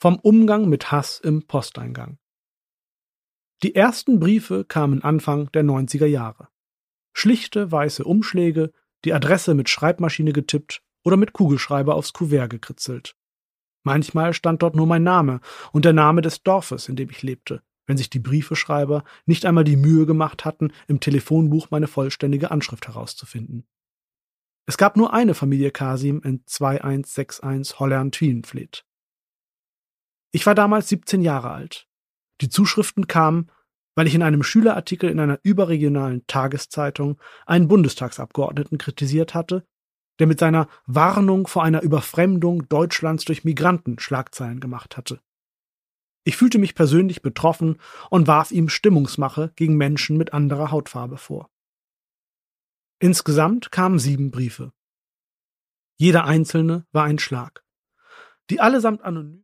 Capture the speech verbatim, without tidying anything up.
vom Umgang mit Hass im Posteingang. Die ersten Briefe kamen Anfang der neunziger Jahre. Schlichte weiße Umschläge, die Adresse mit Schreibmaschine getippt oder mit Kugelschreiber aufs Kuvert gekritzelt. Manchmal stand dort nur mein Name und der Name des Dorfes, in dem ich lebte, wenn sich die Briefeschreiber nicht einmal die Mühe gemacht hatten, im Telefonbuch meine vollständige Anschrift herauszufinden. Es gab nur eine Familie Kasim in zwei eins sechs eins Hollern-Twienfleet. Ich war damals siebzehn Jahre alt. Die Zuschriften kamen, weil ich in einem Schülerartikel in einer überregionalen Tageszeitung einen Bundestagsabgeordneten kritisiert hatte, der mit seiner Warnung vor einer Überfremdung Deutschlands durch Migranten Schlagzeilen gemacht hatte. Ich fühlte mich persönlich betroffen und warf ihm Stimmungsmache gegen Menschen mit anderer Hautfarbe vor. Insgesamt kamen sieben Briefe. Jeder einzelne war ein Schlag. Die allesamt anonym